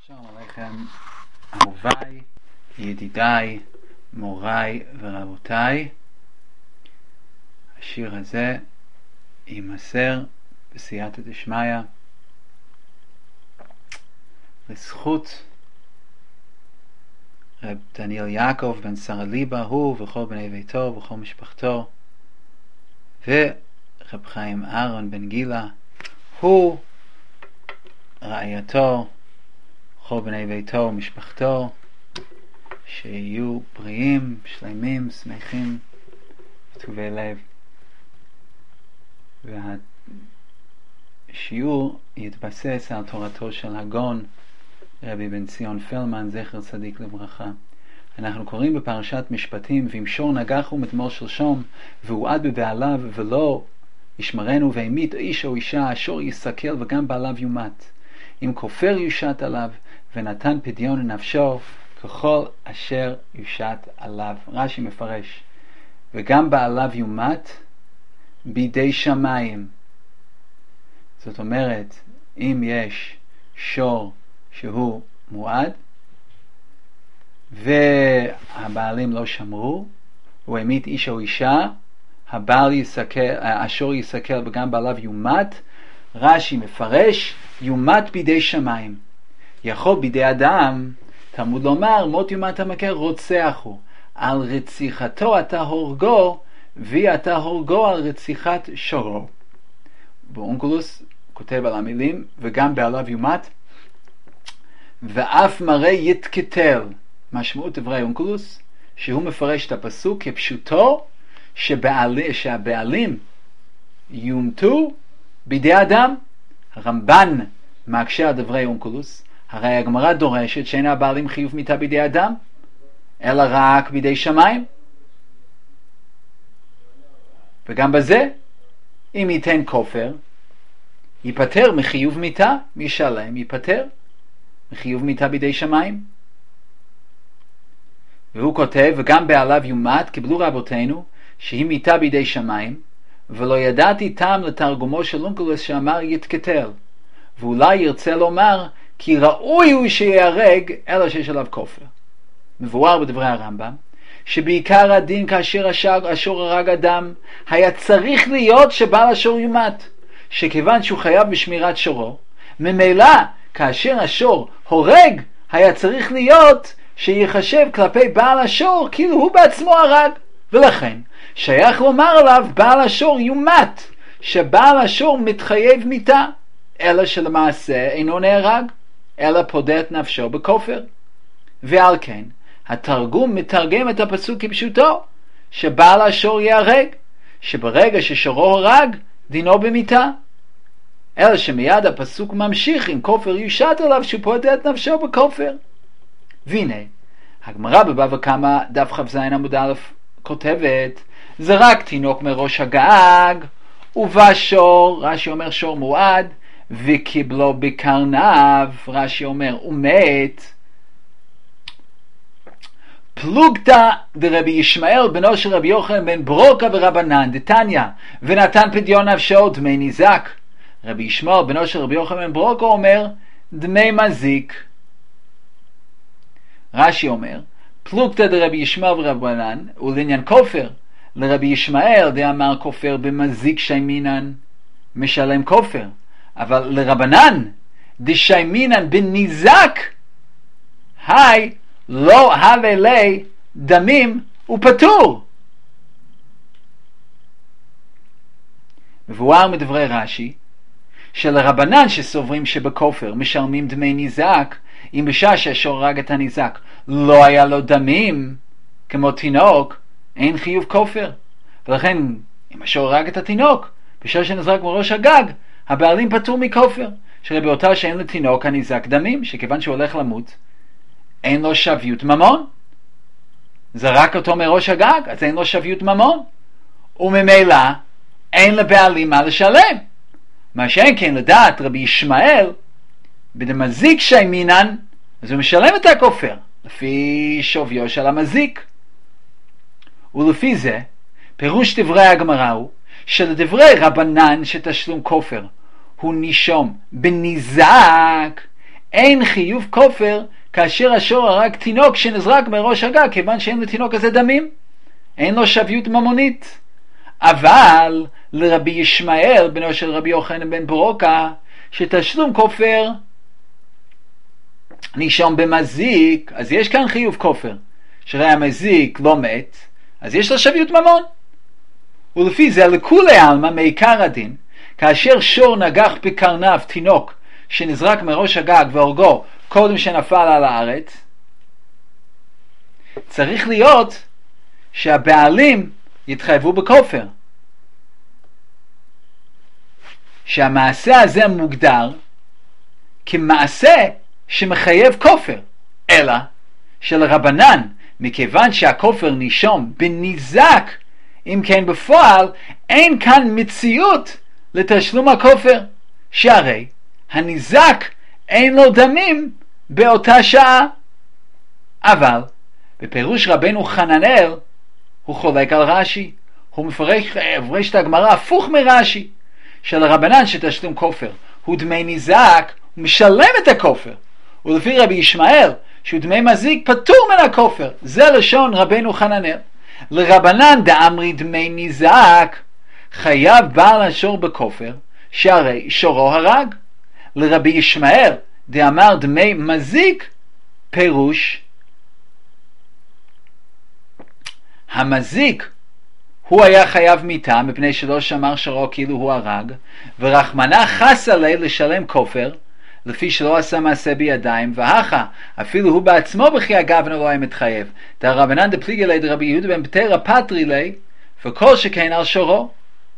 שלום עליכם, אהוביי, ידידיי, מוריי ורבותיי. השיר הזה יימסר בסייעתא דשמיא לזכות רב דניאל יעקב בן שרה ליבה, הוא וכל בני ביתו וכל משפחתו, ורב חיים אהרון בן גילה, הוא, רעייתו, כל בני ביתו ומשפחתו, שיהיו בריאים, שלמים, שמחים וטובי לב. והשיעור יתבסס על תורתו של הגאון רבי בן ציון פלמן, זכר צדיק לברכה. אנחנו קוראים בפרשת משפטים, ואם שור נגח ומתמול שלשום והועד בבעליו ולא ישמרנו, והמית איש או אישה, השור יסכל וגם בעליו יומת. אם כופר יושת עליו ונתן פדיון לנפשו, ככל אשר יושת עליו. רש"י מפרש, וגם בעליו יומת בידי שמיים. זאת אומרת, אם יש שור שהוא מועד והבעלים לא שמרו, הוא המית איש או אישה, השור יסכל וגם בעליו יומת. רש"י מפרש, יומת בידי שמיים. יכול בידי אדם, תלמוד לומר, מות יומת המכה רוצח הוא. על רציחתו אתה הורגו, ואתה הורגו על רציחת שורו. ואונקלוס כותב על המילים, וגם בעליו יומת, ואף מראה יתקטל. משמעות דברי אונקלוס, שהוא מפרש את הפסוק כפשוטו, שהבעלים יומתו בידי אדם. הרמב"ן מקשה על דברי אונקלוס, הרי הגמרא דורשת שאין הבעלים חיוב מיתה בידי אדם, אלא רק בידי שמיים. וגם בזה, אם ייתן כופר, ייפטר מחיוב מיתה, משלם ייפטר מחיוב מיתה בידי שמיים. והוא כותב, וגם בעליו יומת, קיבלו רבותינו שהיא מיתה בידי שמיים, ולא ידעתי טעם לתרגומו של אונקלוס שאמר יתקטל, ואולי ירצה לומר כי ראוי הוא שיהרג אלא שיש עליו כופר. מבואר בדברי הרמב"ם שבעיקר הדין כאשר השור הרג אדם, היה צריך להיות שבעל השור יומת, שכיוון שהוא חייב בשמירת שורו, ממילא כאשר השור הורג היה צריך להיות שיחשב כלפי בעל השור כאילו הוא בעצמו הרג, ולכן שייך לומר עליו בעל השור יומת, שבעל השור מתחייב מיתה, אלא שלמעשה אינו נהרג, אלא פודה את נפשו בכופר. ועל כן התרגום מתרגם את הפסוק כפשוטו, שבעל השור יהרג, שברגע ששורו הרג דינו במיתה, אלא שמיד הפסוק ממשיך עם כופר יושת עליו שהוא פודה את נפשו בכופר. והנה הגמרא בבבא קמא דף כ"ז עמוד א' כותבת, זה רק תינוק מראש הגג, ובא שור, רש"י אומר שור מועד, וקיבלו בקרניו, רש"י אומר ומת. פלוגתא דרבי ישמעאל בנו של רבי יוחנן בן ברוקה ורבנן דתניא, ונתן פדיון נפשו דמי ניזק. רבי ישמעאל בנו של רבי יוחנן בן ברוקה אומר דמי מזיק. רש"י אומר פלוגתא דרבי ישמעאל ורבנן, ולעניין כופר, לרבי ישמעאל דאמר כופר במזיק שיימינן משלם כופר, אבל לרבנן דשיימינן בניזק היי לא הווה לי דמים ופטור. מבואר מדברי רש"י שלרבנן שסוברים שבכופר משלמים דמי ניזק, אם בשעה שהשור הרג את הניזק לא היה לו דמים כמו תינוק, אין חיוב כופר. ולכן אם השור הרג את התינוק בשעה שנזרק מראש הגג, הבעלים פטור מכופר, שרי באותה שאין לתינוק הניזק דמים, שכיוון שהוא הולך למות אין לו שביות ממון, זרק אותו מראש הגג, אז אין לו שביות ממון, וממילא אין לבעלים מה לשלם. מה שאין כן לדעת רבי ישמעאל בדמזיק שיימינן, אז הוא משלם את הכופר לפי שוויו של המזיק. ולפי זה פירוש דברי הגמרא הוא שלדברי רבנן שתשלום כופר הוא נישום בניזק, אין חיוב כופר כאשר השור הרג תינוק שנזרק מראש הגג, כיוון שאין לתינוק הזה דמים, אין לו שוויות ממונית. אבל לרבי ישמעאל בנו של רבי יוחנן בן ברוקה, שתשלום כופר נישום במזיק, אז יש כאן חיוב כופר, שראה המזיק לא מת, אז יש לו שוויות ממון. ולפי זה לכולי עלמא מעיקר הדין, כאשר שור נגח בקרניו תינוק שנזרק מראש הגג והורגו קודם שנפל על הארץ, צריך להיות שהבעלים יתחייבו בכופר, שהמעשה הזה מוגדר כמעשה שמחייב כופר, אלא שלרבנן, מכיוון שהכופר נישום בניזק, אם כן בפועל אין כאן מציאות לתשלום הכופר, שהרי הניזק אין לו דמים באותה שעה. אבל בפירוש רבנו חננאל הוא חולק על רש"י, הוא מפרש את הגמרא הפוך מרש"י, שלרבנן שתשלום כופר הוא דמי ניזק, הוא משלם את הכופר, ולפי רבי ישמעאל שהוא דמי מזיק פטור מן הכופר. זה לשון רבנו חננאל. לרבנן דאמרי דמי ניזק, חייב בעל השור בכופר, שהרי שורו הרג. לרבי ישמעאל דאמר דמי מזיק, פירוש המזיק הוא היה חייב מיתה מפני שלא שמר שורו כאילו הוא הרג, ורחמנה חס עלי לשלם כופר לפי שלא עשה מעשה בידיים, והכה אפילו הוא בעצמו בכי אגב לא היה מתחייב. דרבנן דפליגי לי דרבי יהודה בן פטרה פטרי לי, וכל שכן על שורו.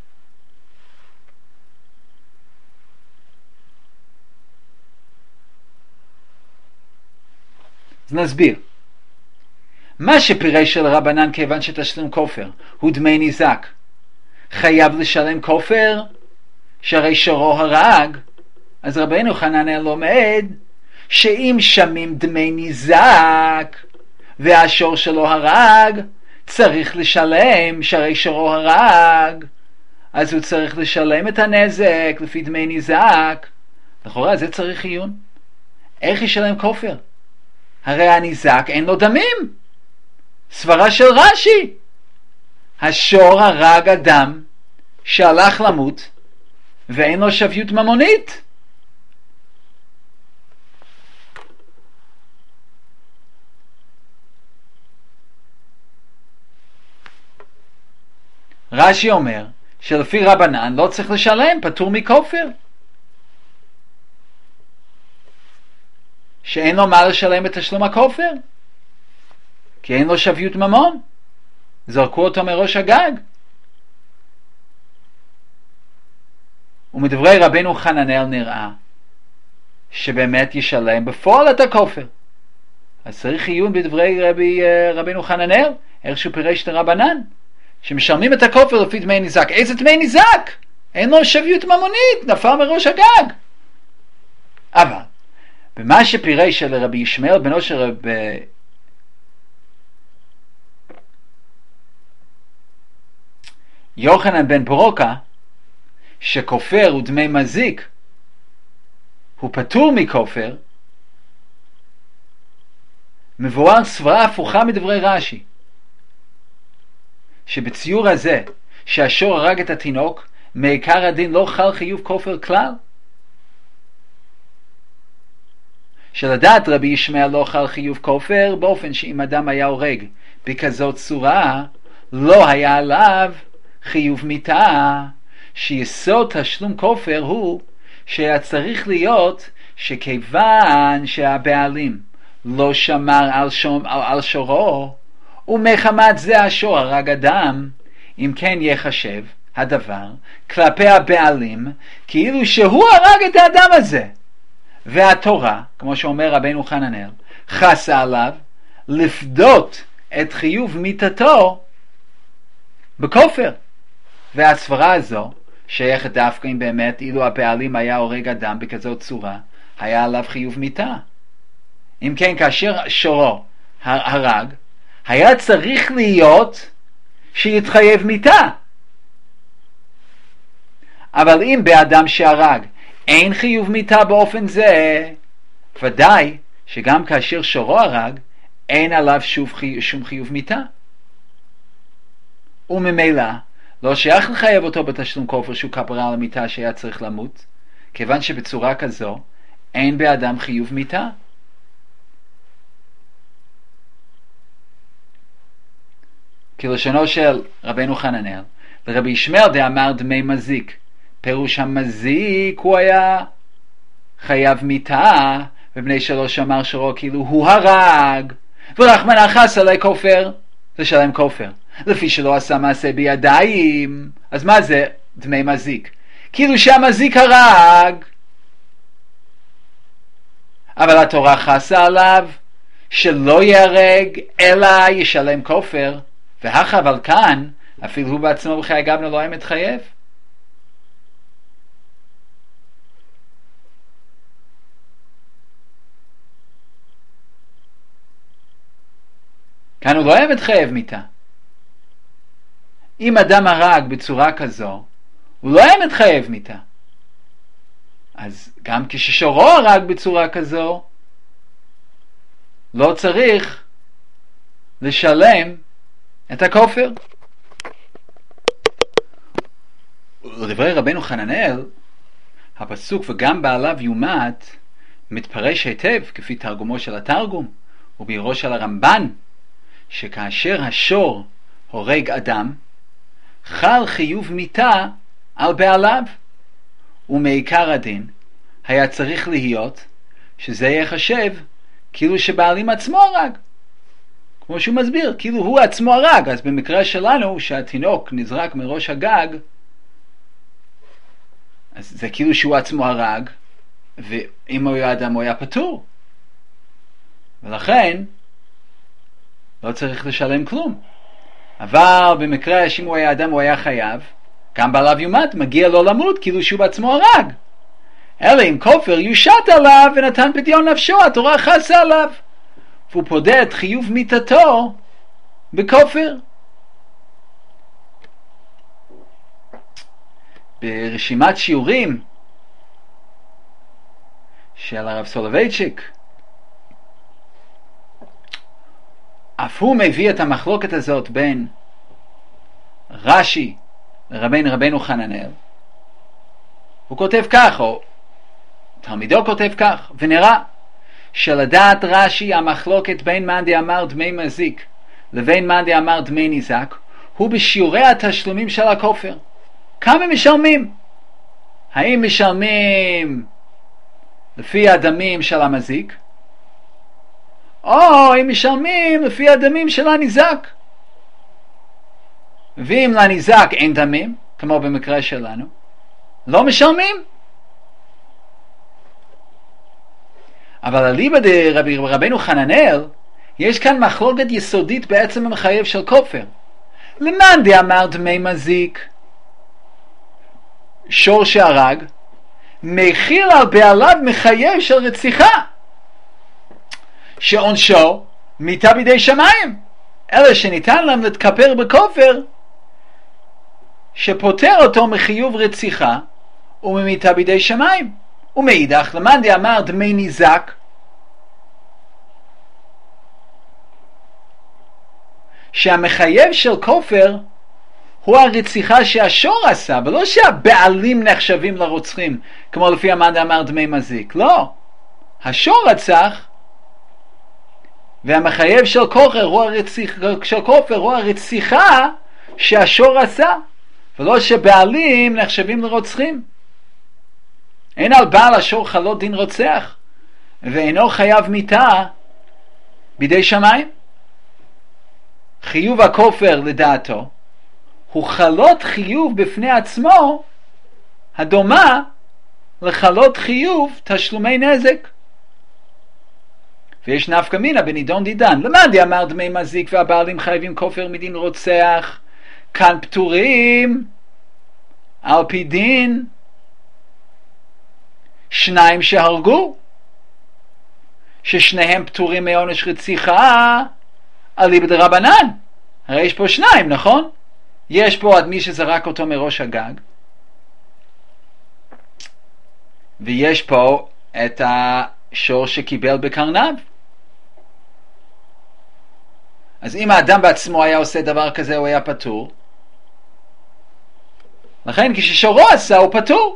אז נסביר. מה שפירש של רבנן כיוון שתשלום כופר הוא דמי ניזק, חייב לשלם כופר שהרי שורו הרג, אז רבנו חננאל לומד שאם שמים דמי ניזק והשור שלו הרג, צריך לשלם שהרי שורו הרג, אז הוא צריך לשלם את הנזק לפי דמי ניזק. לכאורה זה צריך עיון, איך ישלם כופר? הרי הניזק אין לו דמים. סברה של רש"י, השור הרג אדם שהלך למות ואין לו שוויות ממונית. רש"י אומר שלפי רבנן לא צריך לשלם, פטור מכופר, שאין לו מה לשלם את תשלום הכופר, כי אין לו שוויות ממון, זרקו אותו מראש הגג. ומדברי רבנו חננאל נראה שבאמת ישלם בפועל את הכופר. אז צריך עיון בדברי רבנו חננאל, איך שהוא פירש את הרבנן, שמשלמים את הכופר לפי דמי ניזק. איזה דמי ניזק? אין לו שוויות ממונית, נפל מראש הגג. אבל במה שפירש של רבי ישמעאל בנו של רבי יוחנן בן ברוקה, שכופר הוא דמי מזיק, הוא פטור מכופר, מבואר סברה הפוכה מדברי רש"י, שבציור הזה שהשור הרג את התינוק, מעיקר הדין לא חל חיוב כופר כלל. שלדעת רבי ישמעאל לא חל חיוב כופר, באופן שאם אדם היה הורג בכזאת צורה, לא היה עליו חיוב מיתה, שיסוד תשלום כופר הוא שהיה צריך להיות שכיוון שהבעלים לא שמר על שורו, ומחמת זה השור הרג אדם, אם כן יחשב הדבר כלפי הבעלים כאילו שהוא הרג את האדם הזה, והתורה, כמו שאומר רבנו חננאל, חסה עליו לפדות את חיוב מיתתו בכופר. והסברה הזו שייכת דווקא אם באמת אילו הבעלים היה הורג אדם בכזאת צורה, היה עליו חיוב מיתה. אם כן, כאשר שורו הרג, היה צריך להיות שיתחייב מיתה. אבל אם באדם שהרג אין חיוב מיתה באופן זה, ודאי שגם כאשר שורו הרג, אין עליו שום חיוב מיתה. וממילא, לא שייך לחייב אותו בתשלום כופר שהוא כפרה על המיתה שהיה צריך למות, כיוון שבצורה כזו אין באדם חיוב מיתה. כלשונו של רבנו חננאל, לרבי ישמעאל דאמר דמי מזיק, פירוש המזיק הוא היה חייב מיתה, ובני שלו שאמר שורו כאילו הוא הרג, ורחמנא חס עלי כופר, לשלם כופר, לפי שלא עשה מעשה בידיים. אז מה זה דמי מזיק? כאילו שהמזיק הרג, אבל התורה חסה עליו שלא יהרג אלא ישלם כופר, אבל כאן אפילו הוא בעצמו בחיי גבנו לא היה מתחייב. כאן הוא לא היה מתחייב מיתה. אם אדם הרג בצורה כזו, הוא לא היה מתחייב מיתה. אז גם כששורו הרג בצורה כזו, לא צריך לשלם את הכופר. לדברי רבנו חננאל, הפסוק וגם בעליו יומת מתפרש היטב כפי תרגומו של התרגום וביאורו של הרמב"ן, שכאשר השור הורג אדם, חל חיוב מיתה על בעליו, ומעיקר הדין היה צריך להיות שזה יחשב כאילו שבעלים עצמו הרג, כמו שהוא מסביר, כאילו הוא עצמו הרג. אז במקרה שלנו שהתינוק נזרק מראש הגג, אז זה כאילו שהוא עצמו הרג, ואם הוא היה אדם הוא היה פטור, ולכן לא צריך לשלם כלום. אבל במקרה שאם הוא היה אדם הוא היה חייב, גם בעליו יומת, מגיע לו למות כאילו שהוא בעצמו הרג. אלא אם כופר יושת עליו ונתן פדיון נפשו, התורה חסה עליו, והוא פודה את חיוב מיתתו בכופר. ברשימת שיעורים של הרב סולובייצ'יק, אף הוא מביא את המחלוקת הזאת בין רש"י לרבנו חננאל. הוא כותב כך, או תלמידו כותב כך, ונראה שלדעת רש"י המחלוקת בין מאן דאמר דמי מזיק לבין מאן דאמר דמי ניזק הוא בשיעורי התשלומים של הכופר. כמה משלמים? האם משלמים לפי הדמים של המזיק, או אם משלמים לפי הדמים של הניזק? ואם לניזק אין דמים, כמו במקרה שלנו, לא משלמים. אבל אליבא דרבנו חננאל, יש כאן מחלוקת יסודית בעצם המחייב של כופר. למאן דאמר דמי מזיק, שור שהרג, מכיל על בעליו מחייב של רציחה, שעונשו מיתה בידי שמיים, אלא שניתן להם להתכפר בכופר שפוטר אותו מחיוב רציחה וממיתה בידי שמיים. ומאידך למאן דאמר דמי ניזק, שהמחייב של כופר הוא הרציחה שהשור עשה, ולא שהבעלים נחשבים לרוצחים כמו לפי מאן דאמר דמי מזיק. לא, השור רצח, והמחייב של כופר הוא הרציחה שהשור עשה, ולא שבעלים נחשבים לרוצחים. אין על בעל השור חלות דין רוצח, ואינו חייב מיתה בידי שמיים. חיוב הכופר לדעתו הוא חלות חיוב בפני עצמו, הדומה לחלות חיוב תשלומי נזק. ויש נפקא מינה בנידון דידן. למאן דאמר דמי מזיק והבעלים חייבים כופר מדין רוצח, כאן פטורים על פי דין שניים שהרגו, ששניהם פטורים מעונש רציחה אליבא דרבנן. הרי יש פה שניים, נכון? יש פה עד מי שזרק אותו מראש הגג, ויש פה את שור שקיבל בקרניו. אז אם האדם בעצמו היה עושה דבר כזה, הוא היה פטור. לכן כששורו עשה, הוא פטור.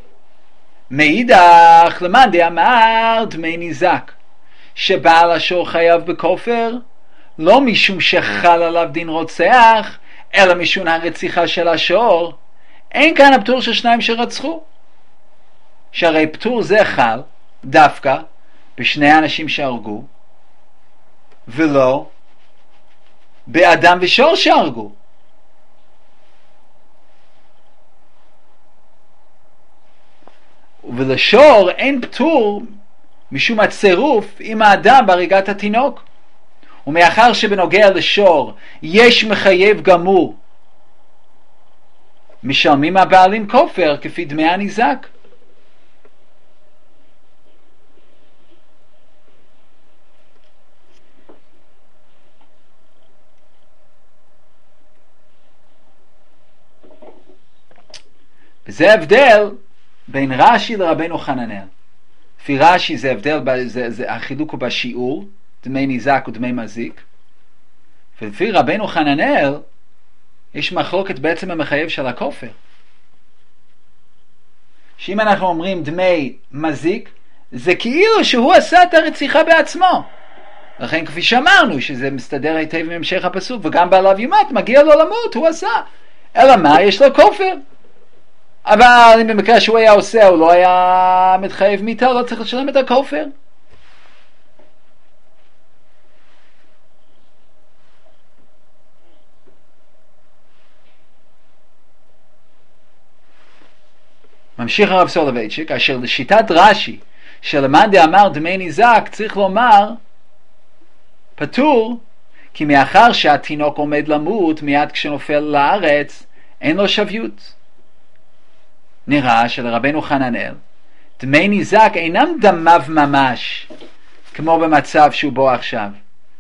מאידך, למאן דאמר דמי ניזק, שבעל השור חייב בכופר, לא משום שחל עליו דין רוצח, אלא משום הרציחה של השור. אין כאן הפטור של שניים שרצחו. שהרי פטור זה חל דווקא בשני האנשים שהרגו, ולא באדם ושור שהרגו. ולשור אין פטור משום הצירוף עם האדם בהריגת התינוק. ומאחר שבנוגע לשור יש מחייב גמור, משלמים הבעלים כופר כפי דמי הניזק. וזה הבדל בין רש"י לרבנו חננאל. לפי רש"י זה הבדל, החילוק הוא בשיעור, דמי ניזק ודמי מזיק. ולפי רבנו חננאל יש מחלוקת בעצם המחייב של הכופר. שאם אנחנו אומרים דמי מזיק, זה כאילו שהוא עשה את הרציחה בעצמו. לכן כפי שאמרנו שזה מסתדר היטב עם המשך הפסוק, וגם בעליו יומת מגיע לו למות, הוא עשה. אלא מה? יש לו כופר. אבל אם במקרה שהוא היה עושה, הוא לא היה מתחייב מיתה, לא צריך לשלם את הכופר. ממשיך הרב סולובייצ'יק, אשר לשיטת רש"י, שלמאן דאמר דמי ניזק, צריך לומר פטור, כי מאחר שהתינוק עומד למות מיד כשנופל לארץ, אין לו שוויות. נראה שלרבנו חננאל דמי ניזק אינם דמיו ממש, כמו במצב שהוא בו עכשיו.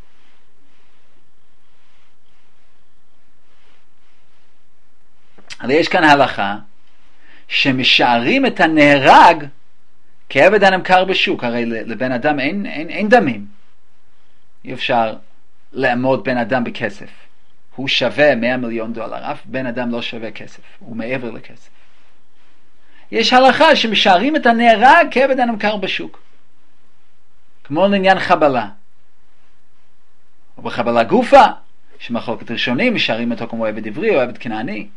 אבל יש כאן הלכה שמשערים את הנהרג כעבד הנמכר בשוק. הרי לבן אדם אין דמים. אי אפשר לעמוד בן אדם בכסף. הוא שווה 100 מיליון דולר. אף בן אדם לא שווה כסף. הוא מעבר לכסף. יש הלכה שמשערים את הנהרג כעבד הנמכר בשוק. כמו לעניין חבלה. או בחבלה גופה, שמחלוקת ראשונים משערים אותו כמו עבד עברי או עבד כנעני.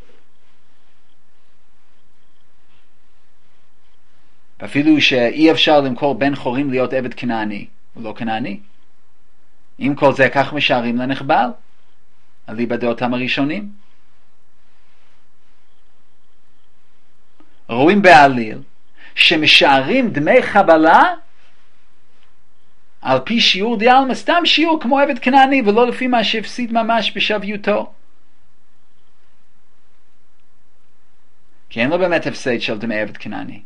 ואפילו שאי אפשר למכור בן חורים להיות עבד כנעני, הוא לא כנעני. עם כל זה כך משערים לנחבל, אליבא דעותם הראשונים. רואים בעליל שמשערים דמי חבלה על פי שיעור דיאלמה, סתם שיעור כמו עבד כנעני, ולא לפי מה שהפסיד ממש בשוויותו. כי אין לו באמת הפסד של דמי עבד כנעני.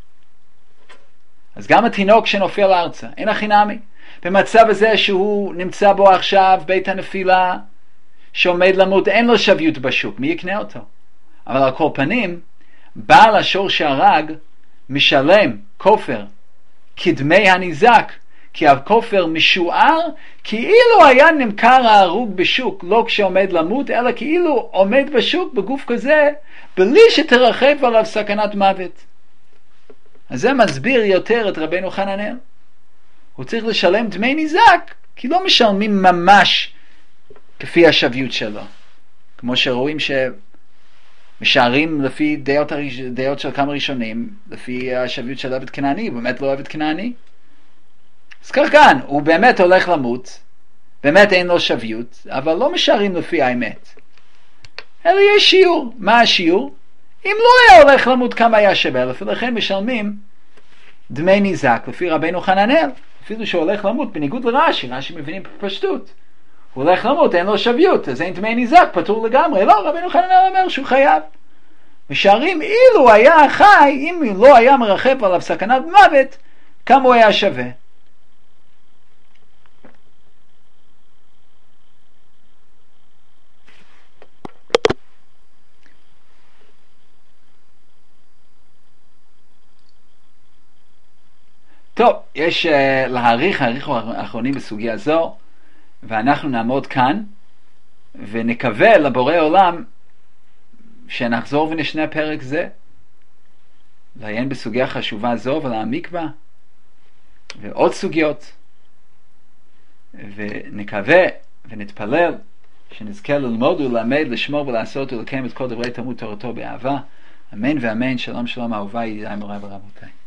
אז גם התינוק שנופל ארצה, אין הכי נמי. במצב הזה שהוא נמצא בו עכשיו, בית הנפילה, שעומד למות, אין לו שוויות בשוק, מי יקנה אותו? אבל על כל פנים, בעל השור שהרג משלם כופר כדמי הניזק, כי הכופר משוער כאילו היה נמכר ההרוג בשוק, לא כשעומד למות, אלא כאילו עומד בשוק בגוף כזה, בלי שתרחב עליו סכנת מוות. אז זה מסביר יותר את רבנו חננאל. הוא צריך לשלם דמי ניזק, כי לא משלמים ממש כפי השוויות שלו. כמו שרואים שמשערים לפי דעות של כמה ראשונים, לפי השוויות של עבד כנעני, הוא באמת לא עבד כנעני. אז כאן, הוא באמת הולך למות, באמת אין לו שוויות, אבל לא משערים לפי האמת. אלא יש שיעור. מה השיעור? אם לא היה הולך למות כמה היה שווה, ולכן משלמים דמי ניזק לפי רבנו חננאל. אפילו שהוא הולך למות בניגוד לרש"י, רש"י מבינים בפשטות. הוא הולך למות, אין לו שוויות, אז אין דמי ניזק, פטור לגמרי. לא, רבנו חננאל אומר שהוא חייב. משערים אילו היה חי, אם לא היה מרחב עליו סכנת מוות, כמה הוא היה שווה. טוב, יש להעריך האחרונים בסוגיה זו, ואנחנו נעמוד כאן, ונקווה לבורא עולם שנחזור ונשנה פרק זה, לעיין בסוגיה חשובה זו ולהעמיק בה, ועוד סוגיות, ונקווה ונתפלל שנזכה ללמוד וללמד, לשמור ולעשות ולקיים את כל דברי תלמוד תורתו באהבה. אמן ואמן. שלום שלום אהוביי, ידידיי, מוריי ורבותיי.